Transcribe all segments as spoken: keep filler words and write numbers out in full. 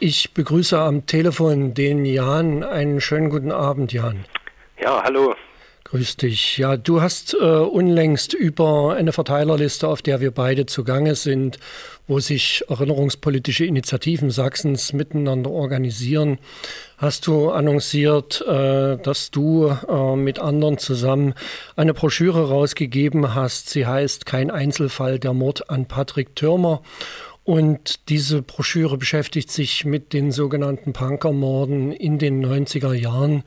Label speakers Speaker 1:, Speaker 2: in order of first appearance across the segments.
Speaker 1: Ich begrüße am Telefon den Jan. Einen schönen guten Abend, Jan.
Speaker 2: Ja, hallo.
Speaker 1: Grüß dich. Ja, du hast äh, unlängst über eine Verteilerliste, auf der wir beide zugange sind, wo sich erinnerungspolitische Initiativen Sachsens miteinander organisieren, hast du annonciert, äh, dass du äh, mit anderen zusammen eine Broschüre rausgegeben hast. Sie heißt Kein Einzelfall, der Mord an Patrick Thürmer. Und diese Broschüre beschäftigt sich mit den sogenannten Punkermorden in den neunziger Jahren.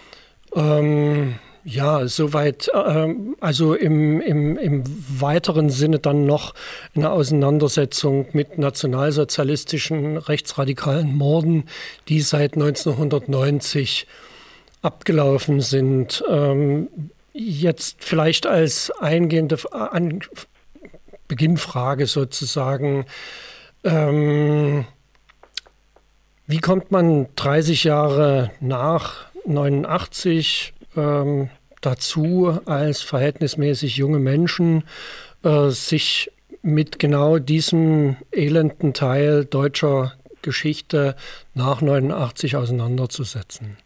Speaker 1: Ähm, ja, soweit, ähm, also im, im, im weiteren Sinne dann noch eine Auseinandersetzung mit nationalsozialistischen rechtsradikalen Morden, die seit neunzehnhundertneunzig abgelaufen sind. Ähm, jetzt vielleicht als eingehende An Beginnfrage sozusagen, ähm, wie kommt man dreißig Jahre nach neunundachtzig ähm, dazu, als verhältnismäßig junge Menschen äh, sich mit genau diesem elenden Teil deutscher Geschichte nach neunundachtzig auseinanderzusetzen?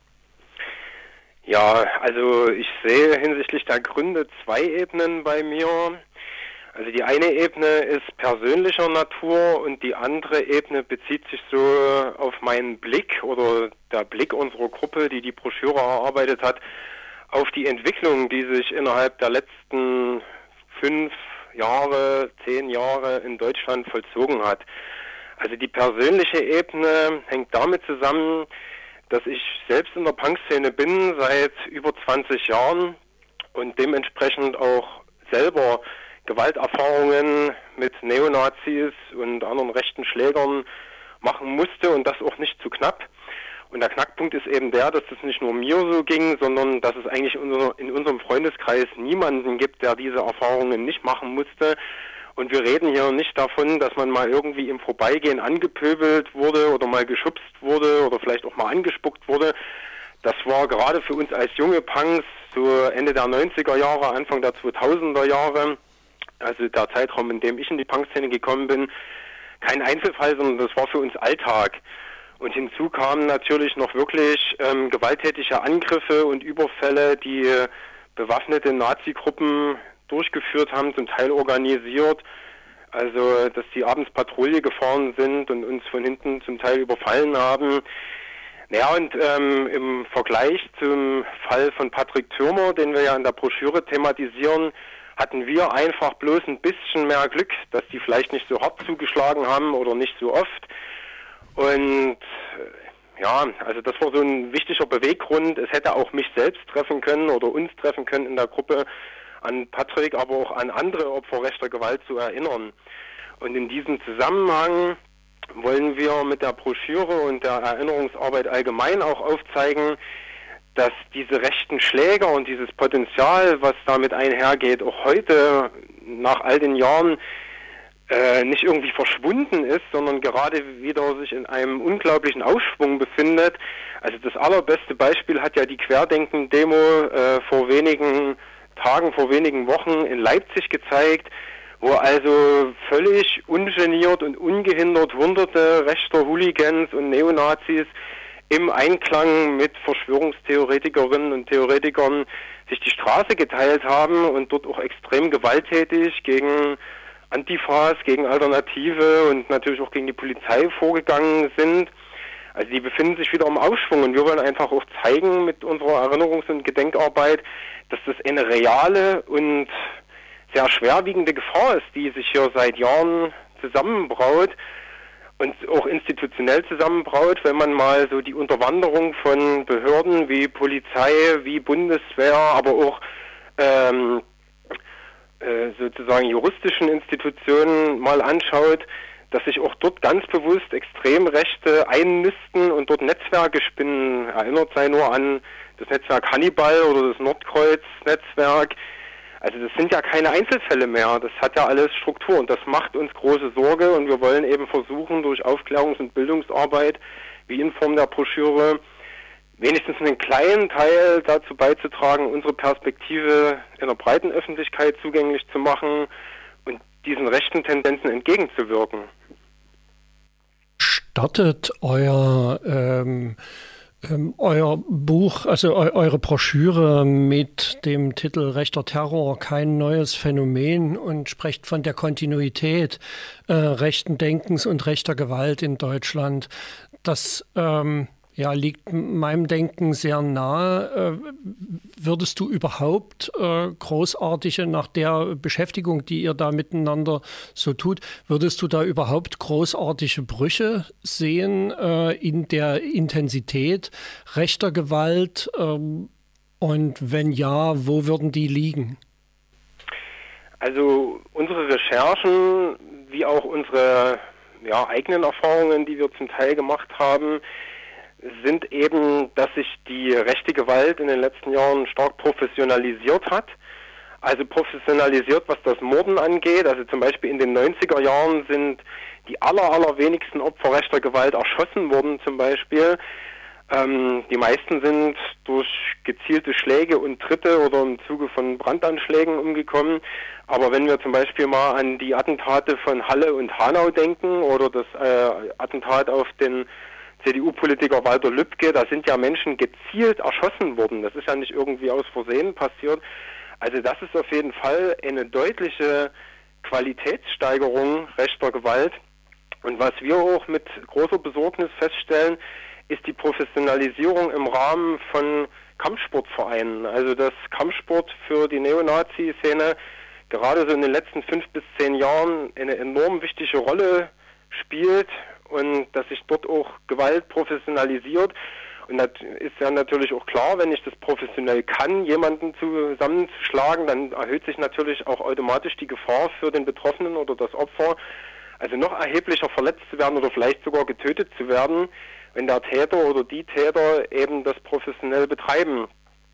Speaker 2: Ja, also ich sehe hinsichtlich der Gründe zwei Ebenen bei mir. Also die eine Ebene ist persönlicher Natur und die andere Ebene bezieht sich so auf meinen Blick oder der Blick unserer Gruppe, die die Broschüre erarbeitet hat, auf die Entwicklung, die sich innerhalb der letzten fünf Jahre, zehn Jahre in Deutschland vollzogen hat. Also die persönliche Ebene hängt damit zusammen, dass ich selbst in der Punkszene bin seit über zwanzig Jahren und dementsprechend auch selber Gewalterfahrungen mit Neonazis und anderen rechten Schlägern machen musste und das auch nicht zu knapp. Und der Knackpunkt ist eben der, dass es nicht nur mir so ging, sondern dass es eigentlich in unserem Freundeskreis niemanden gibt, der diese Erfahrungen nicht machen musste. Und wir reden hier nicht davon, dass man mal irgendwie im Vorbeigehen angepöbelt wurde oder mal geschubst wurde oder vielleicht auch mal angespuckt wurde. Das war gerade für uns als junge Punks so Ende der neunziger Jahre, Anfang der zweitausender Jahre, also der Zeitraum, in dem ich in die Punkszene gekommen bin, kein Einzelfall, sondern das war für uns Alltag. Und hinzu kamen natürlich noch wirklich ähm, gewalttätige Angriffe und Überfälle, die äh, bewaffnete Nazi-Gruppen durchgeführt haben, zum Teil organisiert. Also, dass die abends Patrouille gefahren sind und uns von hinten zum Teil überfallen haben. Naja, und ähm, im Vergleich zum Fall von Patrick Thürmer, den wir ja in der Broschüre thematisieren, hatten wir einfach bloß ein bisschen mehr Glück, dass die vielleicht nicht so hart zugeschlagen haben oder nicht so oft. Und ja, also das war so ein wichtiger Beweggrund. Es hätte auch mich selbst treffen können oder uns treffen können in der Gruppe, an Patrick, aber auch an andere Opfer rechter Gewalt zu erinnern. Und in diesem Zusammenhang wollen wir mit der Broschüre und der Erinnerungsarbeit allgemein auch aufzeigen, dass diese rechten Schläger und dieses Potenzial, was damit einhergeht, auch heute nach all den Jahren äh, nicht irgendwie verschwunden ist, sondern gerade wieder sich in einem unglaublichen Aufschwung befindet. Also das allerbeste Beispiel hat ja die Querdenken-Demo äh, vor wenigen Tagen, vor wenigen Wochen in Leipzig gezeigt, wo also völlig ungeniert und ungehindert hunderte rechter Hooligans und Neonazis im Einklang mit Verschwörungstheoretikerinnen und Theoretikern sich die Straße geteilt haben und dort auch extrem gewalttätig gegen Antifas, gegen Alternative und natürlich auch gegen die Polizei vorgegangen sind. Also die befinden sich wieder im Aufschwung und wir wollen einfach auch zeigen mit unserer Erinnerungs- und Gedenkarbeit, dass das eine reale und sehr schwerwiegende Gefahr ist, die sich hier seit Jahren zusammenbraut und auch institutionell zusammenbraut, wenn man mal so die Unterwanderung von Behörden wie Polizei, wie Bundeswehr, aber auch ähm, äh, sozusagen juristischen Institutionen mal anschaut, dass sich auch dort ganz bewusst Extremrechte einnisten und dort Netzwerke spinnen. Erinnert sei nur an das Netzwerk Hannibal oder das Nordkreuz-Netzwerk. Also das sind ja keine Einzelfälle mehr, das hat ja alles Struktur und das macht uns große Sorge und wir wollen eben versuchen, durch Aufklärungs- und Bildungsarbeit, wie in Form der Broschüre, wenigstens einen kleinen Teil dazu beizutragen, unsere Perspektive in der breiten Öffentlichkeit zugänglich zu machen und diesen rechten Tendenzen entgegenzuwirken.
Speaker 1: startet euer ähm, ähm, euer Buch, also eu eure Broschüre mit dem Titel Rechter Terror, kein neues Phänomen, und sprecht von der Kontinuität äh, rechten Denkens und rechter Gewalt in Deutschland. Das ähm, ja, liegt meinem Denken sehr nahe. Äh, würdest du überhaupt äh, großartige, nach der Beschäftigung, die ihr da miteinander so tut, würdest du da überhaupt großartige Brüche sehen äh, in der Intensität rechter Gewalt? Ähm, und wenn ja, wo würden die liegen?
Speaker 2: Also unsere Recherchen, wie auch unsere ja, eigenen Erfahrungen, die wir zum Teil gemacht haben, sind eben, dass sich die rechte Gewalt in den letzten Jahren stark professionalisiert hat. Also professionalisiert, was das Morden angeht. Also zum Beispiel in den neunziger Jahren sind die aller, allerwenigsten Opfer rechter Gewalt erschossen worden zum Beispiel. Ähm, die meisten sind durch gezielte Schläge und Tritte oder im Zuge von Brandanschlägen umgekommen. Aber wenn wir zum Beispiel mal an die Attentate von Halle und Hanau denken oder das äh, Attentat auf den C D U-Politiker Walter Lübcke, da sind ja Menschen gezielt erschossen worden. Das ist ja nicht irgendwie aus Versehen passiert. Also das ist auf jeden Fall eine deutliche Qualitätssteigerung rechter Gewalt. Und was wir auch mit großer Besorgnis feststellen, ist die Professionalisierung im Rahmen von Kampfsportvereinen. Also dass Kampfsport für die Neonazi-Szene gerade so in den letzten fünf bis zehn Jahren eine enorm wichtige Rolle spielt und dass sich dort auch Gewalt professionalisiert. Und das ist ja natürlich auch klar, wenn ich das professionell kann, jemanden zusammenzuschlagen, dann erhöht sich natürlich auch automatisch die Gefahr für den Betroffenen oder das Opfer, also noch erheblicher verletzt zu werden oder vielleicht sogar getötet zu werden, wenn der Täter oder die Täter eben das professionell betreiben.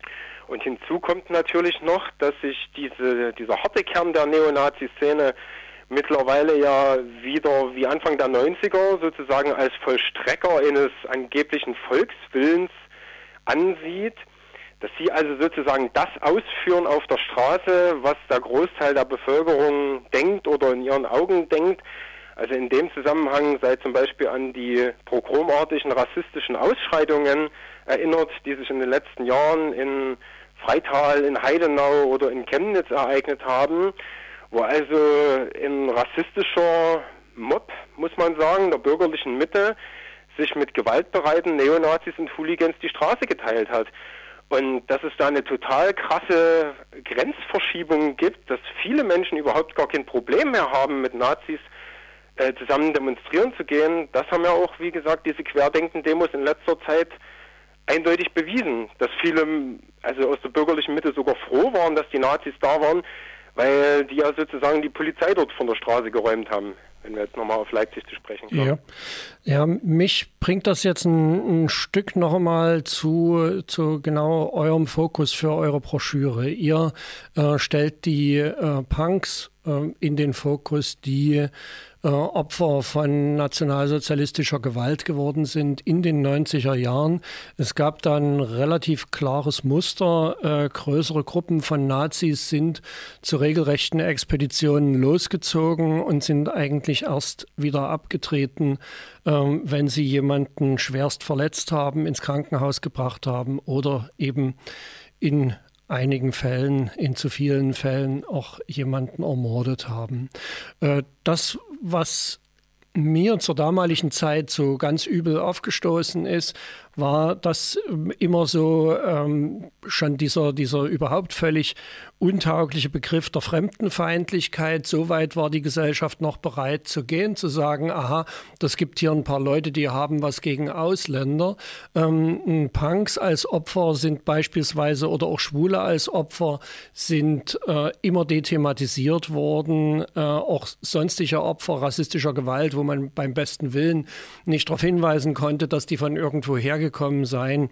Speaker 2: Und hinzu kommt natürlich noch, dass sich diese, dieser harte Kern der Neonazi-Szene mittlerweile ja wieder wie Anfang der neunziger sozusagen als Vollstrecker eines angeblichen Volkswillens ansieht, dass sie also sozusagen das ausführen auf der Straße, was der Großteil der Bevölkerung denkt oder in ihren Augen denkt. Also in dem Zusammenhang sei zum Beispiel an die pogromartigen rassistischen Ausschreitungen erinnert, die sich in den letzten Jahren in Freital, in Heidenau oder in Chemnitz ereignet haben, wo also ein rassistischer Mob, muss man sagen, der bürgerlichen Mitte sich mit gewaltbereiten Neonazis und Hooligans die Straße geteilt hat. Und dass es da eine total krasse Grenzverschiebung gibt, dass viele Menschen überhaupt gar kein Problem mehr haben, mit Nazis äh, zusammen demonstrieren zu gehen, das haben ja auch, wie gesagt, diese Querdenken-Demos in letzter Zeit eindeutig bewiesen, dass viele, also aus der bürgerlichen Mitte sogar froh waren, dass die Nazis da waren, weil die ja sozusagen die Polizei dort von der Straße geräumt haben, wenn wir jetzt nochmal auf Leipzig zu sprechen kommen.
Speaker 1: Ja, ja, mich bringt das jetzt ein, ein Stück noch einmal zu, zu genau eurem Fokus für eure Broschüre. Ihr äh, stellt die äh, Punks äh, in den Fokus, die äh, Opfer von nationalsozialistischer Gewalt geworden sind in den neunziger Jahren. Es gab dann ein relativ klares Muster. Äh, größere Gruppen von Nazis sind zu regelrechten Expeditionen losgezogen und sind eigentlich erst wieder abgetreten, äh, wenn sie jemanden schwerst verletzt haben, ins Krankenhaus gebracht haben oder eben in einigen Fällen, in zu vielen Fällen auch jemanden ermordet haben. Äh, das, was mir zur damaligen Zeit so ganz übel aufgestoßen ist, war, dass immer so ähm, schon dieser, dieser überhaupt völlig untaugliche Begriff der Fremdenfeindlichkeit, so weit war die Gesellschaft noch bereit zu gehen, zu sagen, aha, das gibt hier ein paar Leute, die haben was gegen Ausländer. Ähm, Punks als Opfer sind beispielsweise oder auch Schwule als Opfer sind äh, immer dethematisiert worden, äh, auch sonstige Opfer rassistischer Gewalt, wo man beim besten Willen nicht darauf hinweisen konnte, dass die von irgendwo hergekommen seien,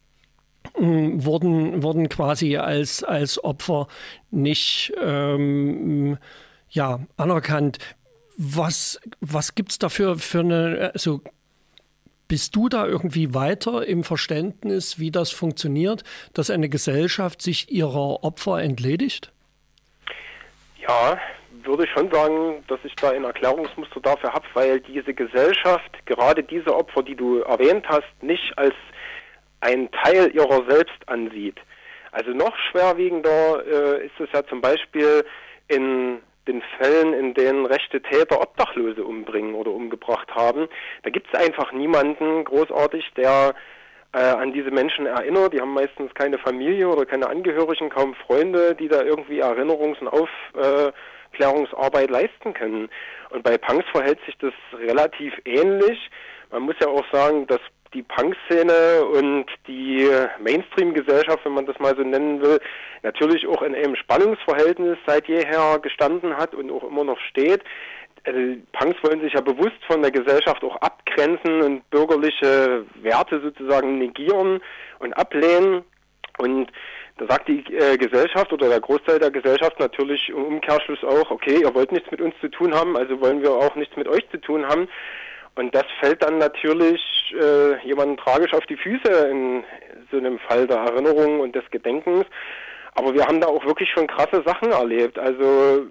Speaker 1: wurden, wurden quasi als, als Opfer nicht ähm, ja, anerkannt. Was, was gibt es dafür für eine, also bist du da irgendwie weiter im Verständnis, wie das funktioniert, dass eine Gesellschaft sich ihrer Opfer entledigt?
Speaker 2: Ja, würde schon sagen, dass ich da ein Erklärungsmuster dafür habe, weil diese Gesellschaft gerade diese Opfer, die du erwähnt hast, nicht als einen Teil ihrer selbst ansieht. Also noch schwerwiegender äh, ist es ja zum Beispiel in den Fällen, in denen rechte Täter Obdachlose umbringen oder umgebracht haben. Da gibt es einfach niemanden großartig, der äh, an diese Menschen erinnert. Die haben meistens keine Familie oder keine Angehörigen, kaum Freunde, die da irgendwie Erinnerungs- und Aufklärungsarbeit leisten können. Und bei Punks verhält sich das relativ ähnlich. Man muss ja auch sagen, dass die Punk-Szene und die Mainstream-Gesellschaft, wenn man das mal so nennen will, natürlich auch in einem Spannungsverhältnis seit jeher gestanden hat und auch immer noch steht. Also Punks wollen sich ja bewusst von der Gesellschaft auch abgrenzen und bürgerliche Werte sozusagen negieren und ablehnen. Und da sagt die äh, Gesellschaft oder der Großteil der Gesellschaft natürlich im Umkehrschluss auch, okay, ihr wollt nichts mit uns zu tun haben, also wollen wir auch nichts mit euch zu tun haben. Und das fällt dann natürlich äh, jemandem tragisch auf die Füße in so einem Fall der Erinnerung und des Gedenkens. Aber wir haben da auch wirklich schon krasse Sachen erlebt. Also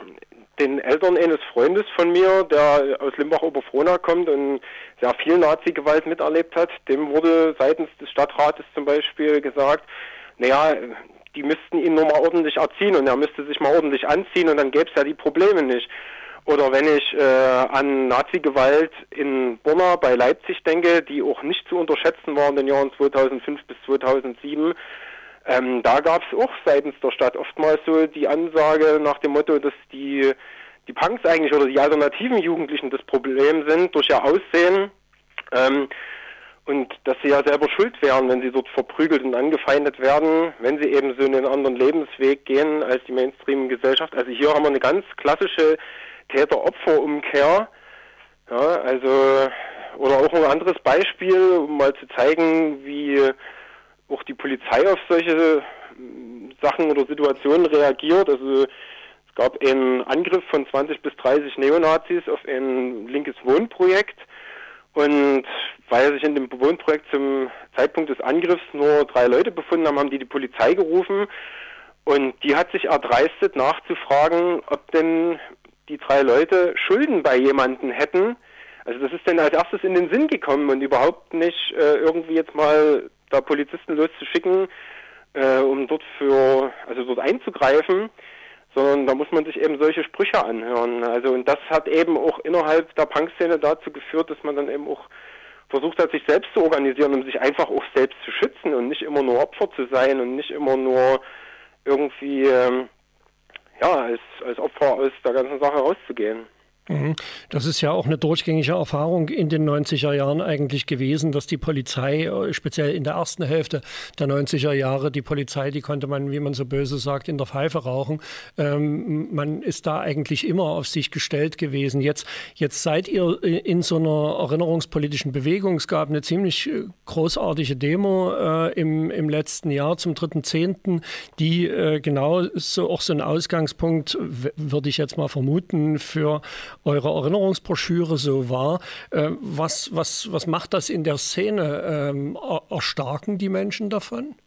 Speaker 2: den Eltern eines Freundes von mir, der aus Limbach-Oberfrohna kommt und sehr viel Nazi-Gewalt miterlebt hat, dem wurde seitens des Stadtrates zum Beispiel gesagt, naja, die müssten ihn nur mal ordentlich erziehen und er müsste sich mal ordentlich anziehen und dann gäbe es ja die Probleme nicht. Oder wenn ich äh, an Nazi-Gewalt in Borna bei Leipzig denke, die auch nicht zu unterschätzen war in den Jahren zweitausendfünf bis zweitausendsieben, ähm, da gab es auch seitens der Stadt oftmals so die Ansage nach dem Motto, dass die, die Punks eigentlich oder die alternativen Jugendlichen das Problem sind durch ihr Aussehen ähm, und dass sie ja selber schuld wären, wenn sie dort verprügelt und angefeindet werden, wenn sie eben so einen anderen Lebensweg gehen als die Mainstream-Gesellschaft. Also hier haben wir eine ganz klassische Täter-Opfer-Umkehr, ja, also, oder auch ein anderes Beispiel, um mal zu zeigen, wie auch die Polizei auf solche Sachen oder Situationen reagiert. Also es gab einen Angriff von zwanzig bis dreißig Neonazis auf ein linkes Wohnprojekt und weil sich in dem Wohnprojekt zum Zeitpunkt des Angriffs nur drei Leute befunden haben, haben die die Polizei gerufen und die hat sich erdreistet nachzufragen, ob denn die drei Leute Schulden bei jemanden hätten. Also das ist denn als erstes in den Sinn gekommen und überhaupt nicht äh, irgendwie jetzt mal da Polizisten loszuschicken, äh, um dort für, also dort einzugreifen, sondern da muss man sich eben solche Sprüche anhören. Also und das hat eben auch innerhalb der Punk-Szene dazu geführt, dass man dann eben auch versucht hat, sich selbst zu organisieren, um sich einfach auch selbst zu schützen und nicht immer nur Opfer zu sein und nicht immer nur irgendwie ähm, ja, als, als Opfer aus der ganzen Sache rauszugehen.
Speaker 1: Das ist ja auch eine durchgängige Erfahrung in den neunziger Jahren eigentlich gewesen, dass die Polizei, speziell in der ersten Hälfte der neunziger Jahre, die Polizei, die konnte man, wie man so böse sagt, in der Pfeife rauchen. Ähm, man ist da eigentlich immer auf sich gestellt gewesen. Jetzt, jetzt seid ihr in so einer erinnerungspolitischen Bewegung. Es gab eine ziemlich großartige Demo äh, im, im letzten Jahr zum dritten zehnten, die äh, genau so auch so ein Ausgangspunkt, würde ich jetzt mal vermuten, für eure Erinnerungsbroschüre so war. Äh, was, was, was macht das in der Szene? Ähm, erstarken die Menschen davon?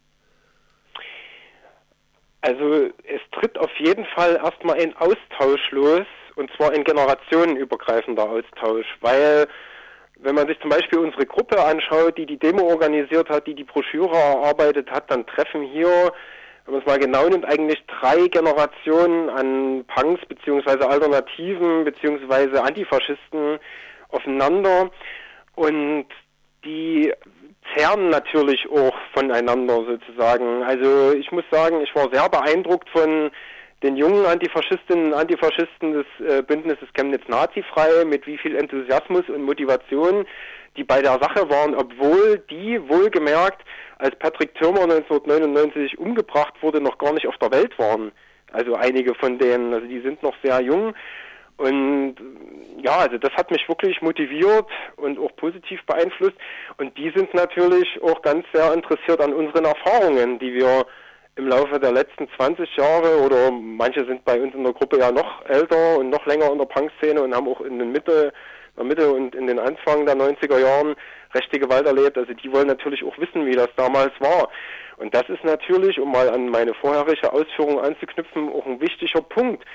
Speaker 2: Also es tritt auf jeden Fall erstmal ein Austausch los, und zwar ein generationenübergreifender Austausch, weil wenn man sich zum Beispiel unsere Gruppe anschaut, die die Demo organisiert hat, die die Broschüre erarbeitet hat, dann treffen hier, wenn man es mal genau nimmt, eigentlich drei Generationen an Punks beziehungsweise Alternativen beziehungsweise Antifaschisten aufeinander und die zehren natürlich auch voneinander sozusagen. Also ich muss sagen, ich war sehr beeindruckt von den jungen Antifaschistinnen und Antifaschisten des äh, Bündnisses Chemnitz Nazifrei, mit wie viel Enthusiasmus und Motivation die bei der Sache waren, obwohl die wohlgemerkt, als Patrick Thürmer neunzehnhundertneunundneunzig umgebracht wurde, noch gar nicht auf der Welt waren. Also einige von denen, also die sind noch sehr jung. Und ja, also das hat mich wirklich motiviert und auch positiv beeinflusst. Und die sind natürlich auch ganz sehr interessiert an unseren Erfahrungen, die wir im Laufe der letzten zwanzig Jahre, oder manche sind bei uns in der Gruppe ja noch älter und noch länger in der Punk-Szene und haben auch in der Mitte, in der Mitte und in den Anfang der neunziger Jahren rechte Gewalt erlebt. Also die wollen natürlich auch wissen, wie das damals war. Und das ist natürlich, um mal an meine vorherige Ausführung anzuknüpfen, auch ein wichtiger Punkt.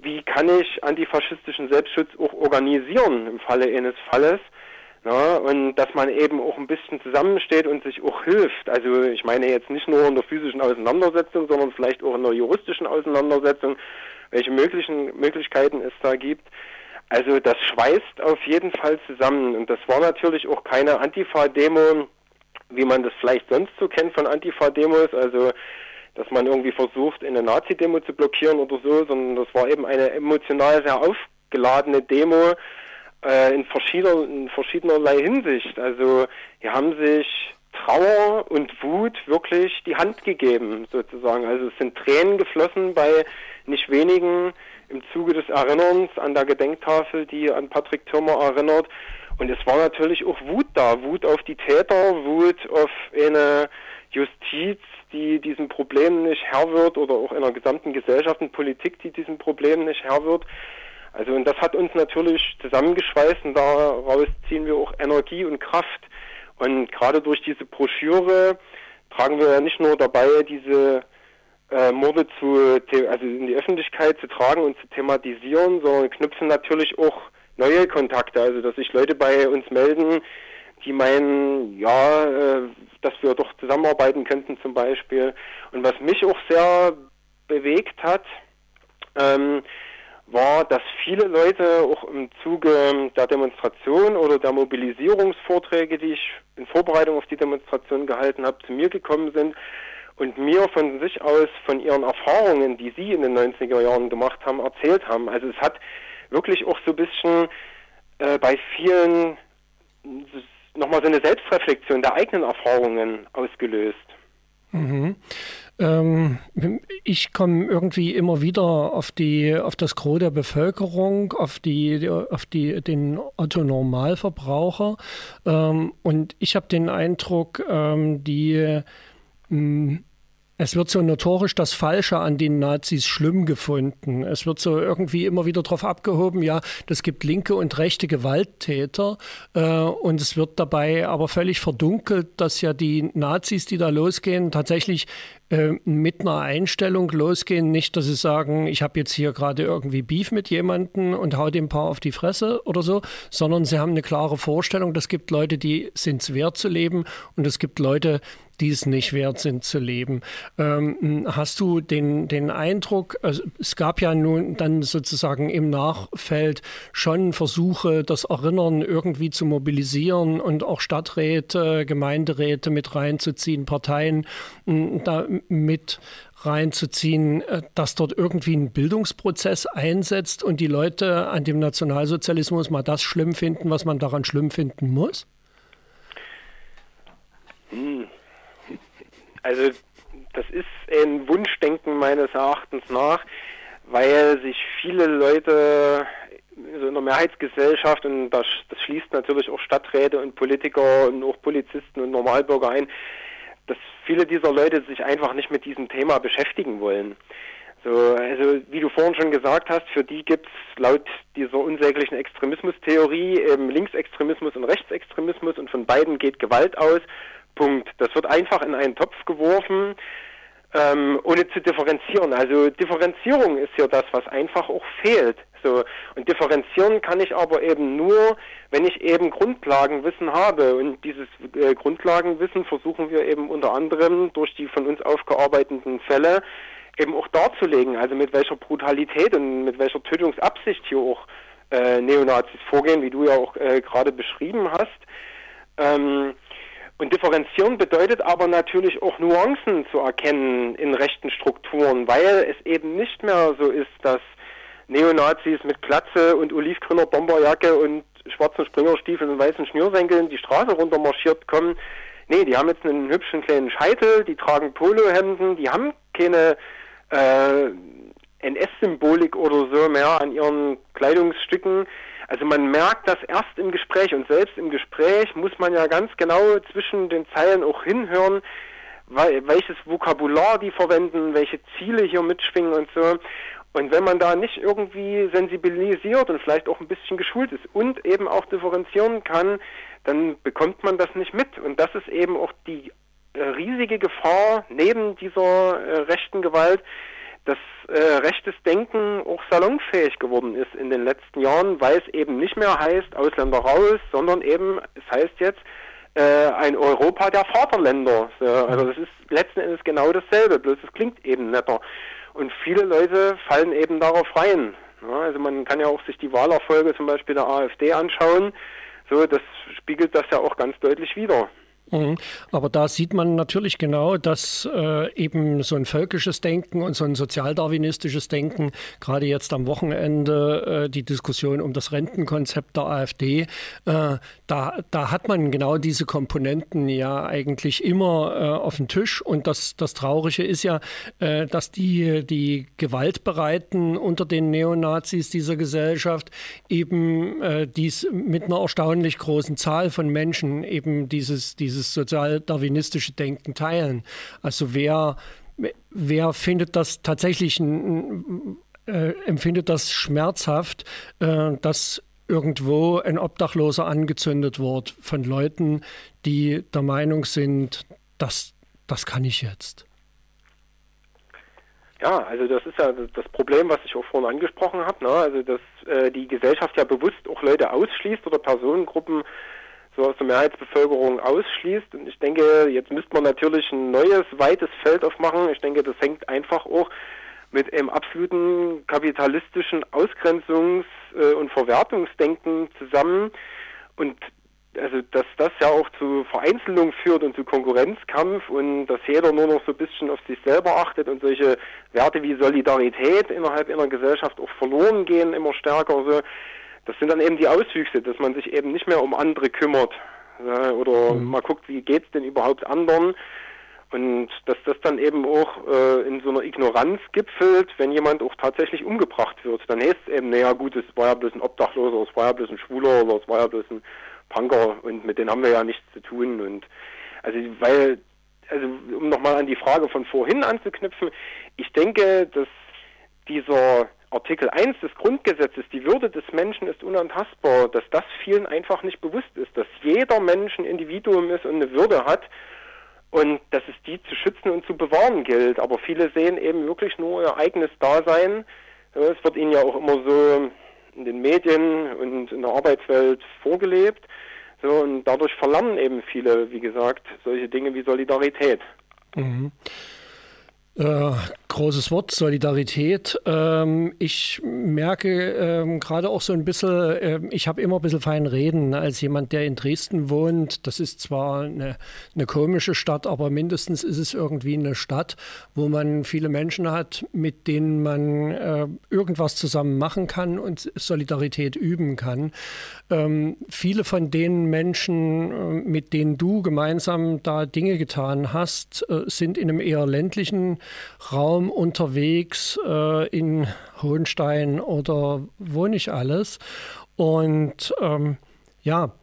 Speaker 2: wie kann ich antifaschistischen Selbstschutz auch organisieren im Falle eines Falles. Na, und dass man eben auch ein bisschen zusammensteht und sich auch hilft. Also ich meine jetzt nicht nur in der physischen Auseinandersetzung, sondern vielleicht auch in der juristischen Auseinandersetzung, welche möglichen Möglichkeiten es da gibt. Also das schweißt auf jeden Fall zusammen. Und das war natürlich auch keine Antifa-Demo, wie man das vielleicht sonst so kennt von Antifa-Demos, also dass man irgendwie versucht, eine Nazi-Demo zu blockieren oder so, sondern das war eben eine emotional sehr aufgeladene Demo, in verschiedener, in verschiedenerlei Hinsicht. Also hier haben sich Trauer und Wut wirklich die Hand gegeben, sozusagen. Also es sind Tränen geflossen bei nicht wenigen im Zuge des Erinnerns an der Gedenktafel, die an Patrick Thürmer erinnert. Und es war natürlich auch Wut da. Wut auf die Täter, Wut auf eine Justiz, die diesem Problem nicht Herr wird, oder auch einer gesamten Gesellschaft und Politik, die diesem Problem nicht Herr wird. Also und das hat uns natürlich zusammengeschweißt und daraus ziehen wir auch Energie und Kraft. Und gerade durch diese Broschüre tragen wir ja nicht nur dabei, diese äh, Morde zu, also in die Öffentlichkeit zu tragen und zu thematisieren, sondern knüpfen natürlich auch neue Kontakte. Also dass sich Leute bei uns melden, die meinen, ja, äh, dass wir doch zusammenarbeiten könnten zum Beispiel. Und was mich auch sehr bewegt hat, ähm, war, dass viele Leute auch im Zuge der Demonstration oder der Mobilisierungsvorträge, die ich in Vorbereitung auf die Demonstration gehalten habe, zu mir gekommen sind und mir von sich aus von ihren Erfahrungen, die sie in den neunziger Jahren gemacht haben, erzählt haben. Also es hat wirklich auch so ein bisschen äh, bei vielen nochmal so eine Selbstreflexion der eigenen Erfahrungen ausgelöst.
Speaker 1: Mhm. Ähm, ich komme irgendwie immer wieder auf die, auf das Gros der Bevölkerung, auf die, auf die, den Otto-Normalverbraucher. Ähm, und ich habe den Eindruck, ähm, die mh, es wird so notorisch das Falsche an den Nazis schlimm gefunden. Es wird so irgendwie immer wieder darauf abgehoben, ja, das gibt linke und rechte Gewalttäter. Äh, und es wird dabei aber völlig verdunkelt, dass ja die Nazis, die da losgehen, tatsächlich äh, mit einer Einstellung losgehen. Nicht, dass sie sagen, ich habe jetzt hier gerade irgendwie Beef mit jemandem und hau dem paar auf die Fresse oder so, sondern sie haben eine klare Vorstellung, es gibt Leute, die sind es wert zu leben, und es gibt Leute, die es nicht wert sind zu leben. Ähm, hast du den, den Eindruck, also es gab ja nun dann sozusagen im Nachfeld schon Versuche, das Erinnern irgendwie zu mobilisieren und auch Stadträte, Gemeinderäte mit reinzuziehen, Parteien da mit reinzuziehen, dass dort irgendwie ein Bildungsprozess einsetzt und die Leute an dem Nationalsozialismus mal das schlimm finden, was man daran schlimm finden muss?
Speaker 2: Hm. Also das ist ein Wunschdenken meines Erachtens nach, weil sich viele Leute so in der Mehrheitsgesellschaft, und das, das schließt natürlich auch Stadträte und Politiker und auch Polizisten und Normalbürger ein, dass viele dieser Leute sich einfach nicht mit diesem Thema beschäftigen wollen. So, also wie du vorhin schon gesagt hast, für die gibt es laut dieser unsäglichen Extremismustheorie eben Linksextremismus und Rechtsextremismus, und von beiden geht Gewalt aus. Punkt. Das wird einfach in einen Topf geworfen, ähm, ohne zu differenzieren. Also Differenzierung ist ja das, was einfach auch fehlt. So, und differenzieren kann ich aber eben nur, wenn ich eben Grundlagenwissen habe. Und dieses äh, Grundlagenwissen versuchen wir eben unter anderem durch die von uns aufgearbeiteten Fälle eben auch darzulegen. Also mit welcher Brutalität und mit welcher Tötungsabsicht hier auch äh, Neonazis vorgehen, wie du ja auch äh, gerade beschrieben hast. Ähm, Und Differenzieren bedeutet aber natürlich auch Nuancen zu erkennen in rechten Strukturen, weil es eben nicht mehr so ist, dass Neonazis mit Glatze und olivgrüner Bomberjacke und schwarzen Springerstiefeln und weißen Schnürsenkeln die Straße runtermarschiert kommen. Nee, die haben jetzt einen hübschen kleinen Scheitel, die tragen Polohemden, die haben keine äh, N S-Symbolik oder so mehr an ihren Kleidungsstücken. Also man merkt das erst im Gespräch, und selbst im Gespräch muss man ja ganz genau zwischen den Zeilen auch hinhören, welches Vokabular die verwenden, welche Ziele hier mitschwingen und so. Und wenn man da nicht irgendwie sensibilisiert und vielleicht auch ein bisschen geschult ist und eben auch differenzieren kann, dann bekommt man das nicht mit. Und das ist eben auch die äh, riesige Gefahr neben dieser äh, rechten Gewalt, dass äh, rechtes Denken auch salonfähig geworden ist in den letzten Jahren, weil es eben nicht mehr heißt, Ausländer raus, sondern eben, es heißt jetzt, äh, ein Europa der Vaterländer. So, also das ist letzten Endes genau dasselbe, bloß es klingt eben netter. Und viele Leute fallen eben darauf rein. Ja, also man kann ja auch sich die Wahlerfolge zum Beispiel der AfD anschauen. So, das spiegelt das ja auch ganz deutlich wider.
Speaker 1: Aber da sieht man natürlich genau, dass äh, eben so ein völkisches Denken und so ein sozialdarwinistisches Denken, gerade jetzt am Wochenende äh, die Diskussion um das Rentenkonzept der AfD, äh, da, da hat man genau diese Komponenten ja eigentlich immer äh, auf dem Tisch. Und das, das Traurige ist ja, äh, dass die, die Gewaltbereiten unter den Neonazis dieser Gesellschaft eben äh, dies mit einer erstaunlich großen Zahl von Menschen eben dieses, dieses sozialdarwinistische Denken teilen. Also wer, wer findet das tatsächlich, äh, empfindet das schmerzhaft, äh, dass irgendwo ein Obdachloser angezündet wird von Leuten, die der Meinung sind, das, das kann ich jetzt.
Speaker 2: Ja, also das ist ja das Problem, was ich auch vorhin angesprochen habe, ne? Also dass äh, die Gesellschaft ja bewusst auch Leute ausschließt oder Personengruppen so aus der Mehrheitsbevölkerung ausschließt. Und ich denke, jetzt müsste man natürlich ein neues, weites Feld aufmachen. Ich denke, das hängt einfach auch mit einem absoluten kapitalistischen Ausgrenzungs- und Verwertungsdenken zusammen. Und also, dass das ja auch zu Vereinzelung führt und zu Konkurrenzkampf und dass jeder nur noch so ein bisschen auf sich selber achtet und solche Werte wie Solidarität innerhalb einer Gesellschaft auch verloren gehen, immer stärker. So. Das sind dann eben die Auswüchse, dass man sich eben nicht mehr um andere kümmert, ja, oder mhm. mal guckt, wie geht's denn überhaupt anderen, und dass das dann eben auch äh, in so einer Ignoranz gipfelt, wenn jemand auch tatsächlich umgebracht wird. Dann heißt es eben, naja gut, es war ja bloß ein Obdachloser, es war ja bloß ein Schwuler oder es war ja bloß ein Punker und mit denen haben wir ja nichts zu tun. Und also weil, also um nochmal an die Frage von vorhin anzuknüpfen, ich denke, dass dieser Artikel eins des Grundgesetzes, die Würde des Menschen ist unantastbar, dass das vielen einfach nicht bewusst ist, dass jeder Mensch ein Individuum ist und eine Würde hat und dass es die zu schützen und zu bewahren gilt. Aber viele sehen eben wirklich nur ihr eigenes Dasein. Es wird ihnen ja auch immer so in den Medien und in der Arbeitswelt vorgelebt. So, und dadurch verlernen eben viele, wie gesagt, solche Dinge wie Solidarität.
Speaker 1: Mhm. Äh, großes Wort, Solidarität. Ähm, ich merke ähm, gerade auch so ein bisschen, äh, ich habe immer ein bisschen fein reden als jemand, der in Dresden wohnt. Das ist zwar eine, eine komische Stadt, aber mindestens ist es irgendwie eine Stadt, wo man viele Menschen hat, mit denen man äh, irgendwas zusammen machen kann und Solidarität üben kann. Ähm, viele von den Menschen, äh, mit denen du gemeinsam da Dinge getan hast, äh, sind in einem eher ländlichen Raum unterwegs, äh, in Hohenstein oder wo nicht alles. Und ähm, ja,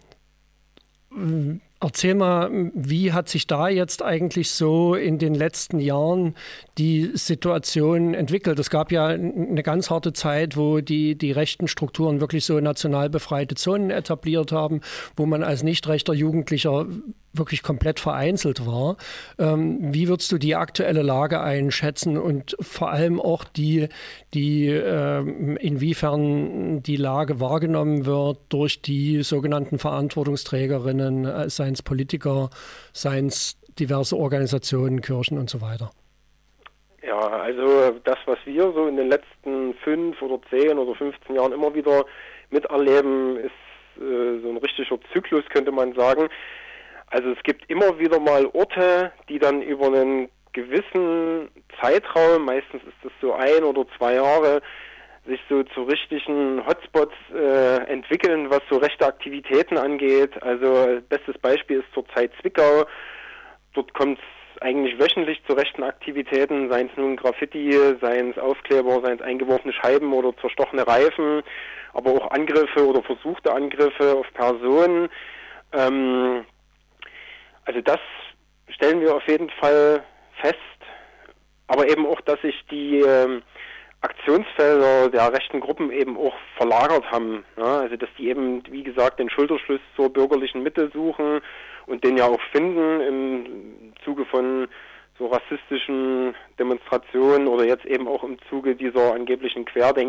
Speaker 1: erzähl mal, wie hat sich da jetzt eigentlich so in den letzten Jahren die Situation entwickelt? Es gab ja eine ganz harte Zeit, wo die, die rechten Strukturen wirklich so national befreite Zonen etabliert haben, wo man als nicht rechter Jugendlicher wirklich komplett vereinzelt war. Ähm, wie würdest du die aktuelle Lage einschätzen und vor allem auch die, die äh, inwiefern die Lage wahrgenommen wird durch die sogenannten Verantwortungsträgerinnen, äh, seien es Politiker, seien es diverse Organisationen, Kirchen und so weiter?
Speaker 2: Ja, also das, was wir so in den letzten fünf oder zehn oder fünfzehn Jahren immer wieder miterleben, ist äh, so ein richtiger Zyklus, könnte man sagen. Also es gibt immer wieder mal Orte, die dann über einen gewissen Zeitraum, meistens ist das so ein oder zwei Jahre, sich so zu richtigen Hotspots äh, entwickeln, was so rechte Aktivitäten angeht. Also bestes Beispiel ist zurzeit Zwickau. Dort kommt es eigentlich wöchentlich zu rechten Aktivitäten, seien es nun Graffiti, seien es Aufkleber, seien es eingeworfene Scheiben oder zerstochene Reifen, aber auch Angriffe oder versuchte Angriffe auf Personen. Ähm, Also das stellen wir auf jeden Fall fest, aber eben auch, dass sich die ähm, Aktionsfelder der rechten Gruppen eben auch verlagert haben. Ja? Also dass die eben, wie gesagt, den Schulterschluss zur bürgerlichen Mitte suchen und den ja auch finden im Zuge von so rassistischen Demonstrationen oder jetzt eben auch im Zuge dieser angeblichen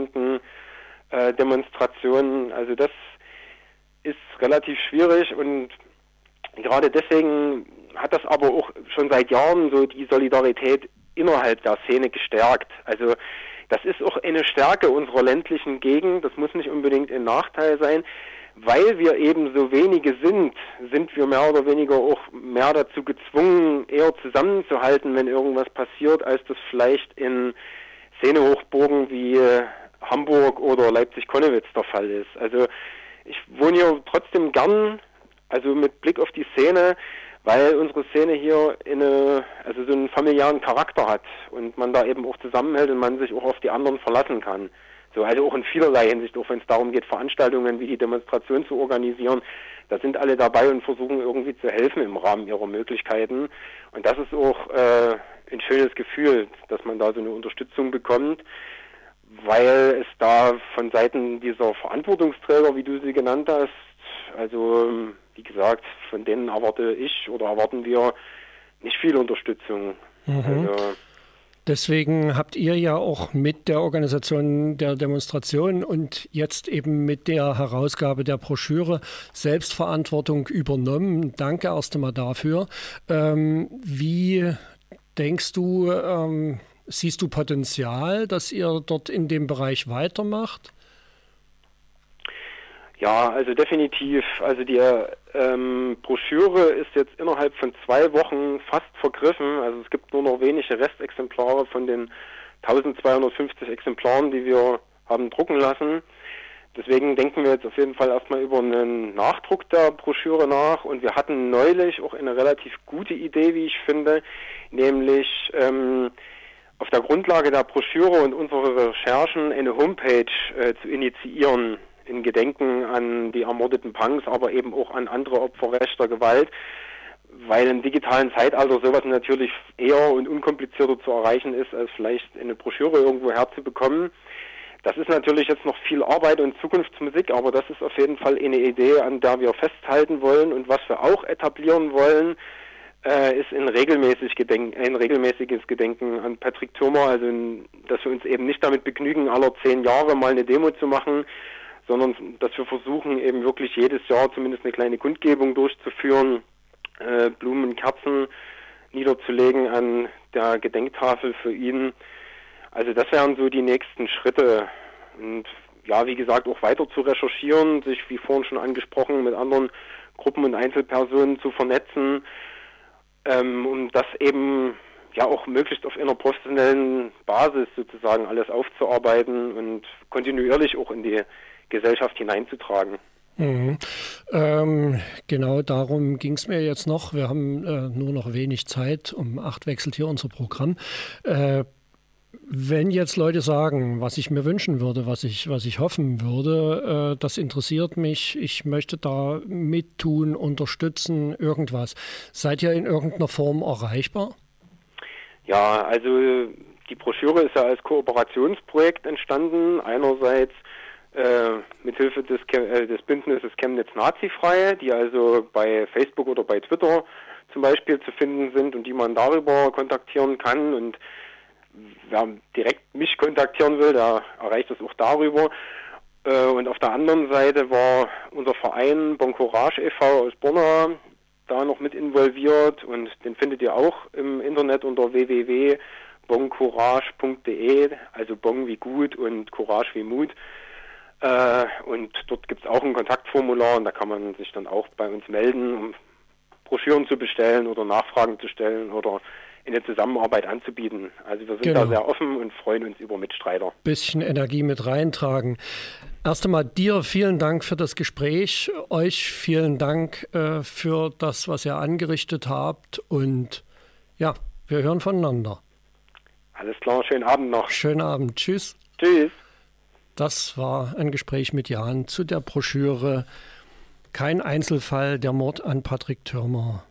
Speaker 2: Querdenken-Demonstrationen. Also das ist relativ schwierig und gerade deswegen hat das aber auch schon seit Jahren so die Solidarität innerhalb der Szene gestärkt. Also das ist auch eine Stärke unserer ländlichen Gegend, das muss nicht unbedingt ein Nachteil sein. Weil wir eben so wenige sind, sind wir mehr oder weniger auch mehr dazu gezwungen, eher zusammenzuhalten, wenn irgendwas passiert, als das vielleicht in Szenehochburgen wie Hamburg oder Leipzig-Konnewitz der Fall ist. Also ich wohne hier trotzdem gern, also mit Blick auf die Szene, weil unsere Szene hier eine, also so einen familiären Charakter hat und man da eben auch zusammenhält und man sich auch auf die anderen verlassen kann. So, also auch in vielerlei Hinsicht, auch wenn es darum geht, Veranstaltungen wie die Demonstration zu organisieren, da sind alle dabei und versuchen irgendwie zu helfen im Rahmen ihrer Möglichkeiten. Und das ist auch äh, ein schönes Gefühl, dass man da so eine Unterstützung bekommt, weil es da von Seiten dieser Verantwortungsträger, wie du sie genannt hast, also wie gesagt, von denen erwarte ich oder erwarten wir nicht viel Unterstützung.
Speaker 1: Mhm.
Speaker 2: Also,
Speaker 1: deswegen habt ihr ja auch mit der Organisation der Demonstration und jetzt eben mit der Herausgabe der Broschüre Selbstverantwortung übernommen. Danke erst einmal dafür. Ähm, wie denkst du, ähm, siehst du Potenzial, dass ihr dort in dem Bereich weitermacht?
Speaker 2: Ja, also definitiv. Also die ähm, Broschüre ist jetzt innerhalb von zwei Wochen fast vergriffen. Also es gibt nur noch wenige Restexemplare von den eintausendzweihundertfünfzig Exemplaren, die wir haben drucken lassen. Deswegen denken wir jetzt auf jeden Fall erstmal über einen Nachdruck der Broschüre nach. Und wir hatten neulich auch eine relativ gute Idee, wie ich finde, nämlich ähm, auf der Grundlage der Broschüre und unserer Recherchen eine Homepage äh, zu initiieren, in Gedenken an die ermordeten Punks, aber eben auch an andere Opfer rechter Gewalt, weil im digitalen Zeitalter sowas natürlich eher und unkomplizierter zu erreichen ist, als vielleicht eine Broschüre irgendwo herzubekommen. Das ist natürlich jetzt noch viel Arbeit und Zukunftsmusik, aber das ist auf jeden Fall eine Idee, an der wir festhalten wollen. Und was wir auch etablieren wollen, äh, ist ein, regelmäßig Gedenk- ein regelmäßiges Gedenken an Patrick Thürmer, also in, dass wir uns eben nicht damit begnügen, alle zehn Jahre mal eine Demo zu machen, sondern dass wir versuchen, eben wirklich jedes Jahr zumindest eine kleine Kundgebung durchzuführen, äh, Blumen, Kerzen niederzulegen an der Gedenktafel für ihn. Also das wären so die nächsten Schritte. Und ja, wie gesagt, auch weiter zu recherchieren, sich, wie vorhin schon angesprochen, mit anderen Gruppen und Einzelpersonen zu vernetzen, ähm, um das eben ja auch möglichst auf einer professionellen Basis sozusagen alles aufzuarbeiten und kontinuierlich auch in die Gesellschaft hineinzutragen.
Speaker 1: Mhm. Ähm, genau darum ging es mir jetzt noch. Wir haben äh, nur noch wenig Zeit. Um acht wechselt hier unser Programm. Äh, wenn jetzt Leute sagen, was ich mir wünschen würde, was ich, was ich hoffen würde, äh, das interessiert mich, ich möchte da mittun, unterstützen, irgendwas. Seid ihr in irgendeiner Form erreichbar?
Speaker 2: Ja, also die Broschüre ist ja als Kooperationsprojekt entstanden. Einerseits Äh, mithilfe des, äh, des Bündnisses Chemnitz Nazifrei, die also bei Facebook oder bei Twitter zum Beispiel zu finden sind und die man darüber kontaktieren kann. Und wer direkt mich kontaktieren will, der erreicht es auch darüber. Äh, und auf der anderen Seite war unser Verein Bon Courage e V aus Borna da noch mit involviert und den findet ihr auch im Internet unter w w w punkt bon courage punkt d e, also Bon wie gut und Courage wie Mut. Äh, und dort gibt es auch ein Kontaktformular und da kann man sich dann auch bei uns melden, um Broschüren zu bestellen oder Nachfragen zu stellen oder eine Zusammenarbeit anzubieten. Also wir sind genau. da sehr offen und freuen uns über Mitstreiter.
Speaker 1: Bisschen Energie mit reintragen. Erst einmal dir vielen Dank für das Gespräch, euch vielen Dank äh, für das, was ihr angerichtet habt und ja, wir hören voneinander.
Speaker 2: Alles klar, schönen Abend noch.
Speaker 1: Schönen Abend, tschüss.
Speaker 2: Tschüss.
Speaker 1: Das war ein Gespräch mit Jan zu der Broschüre Kein Einzelfall, der Mord an Patrick Thürmer.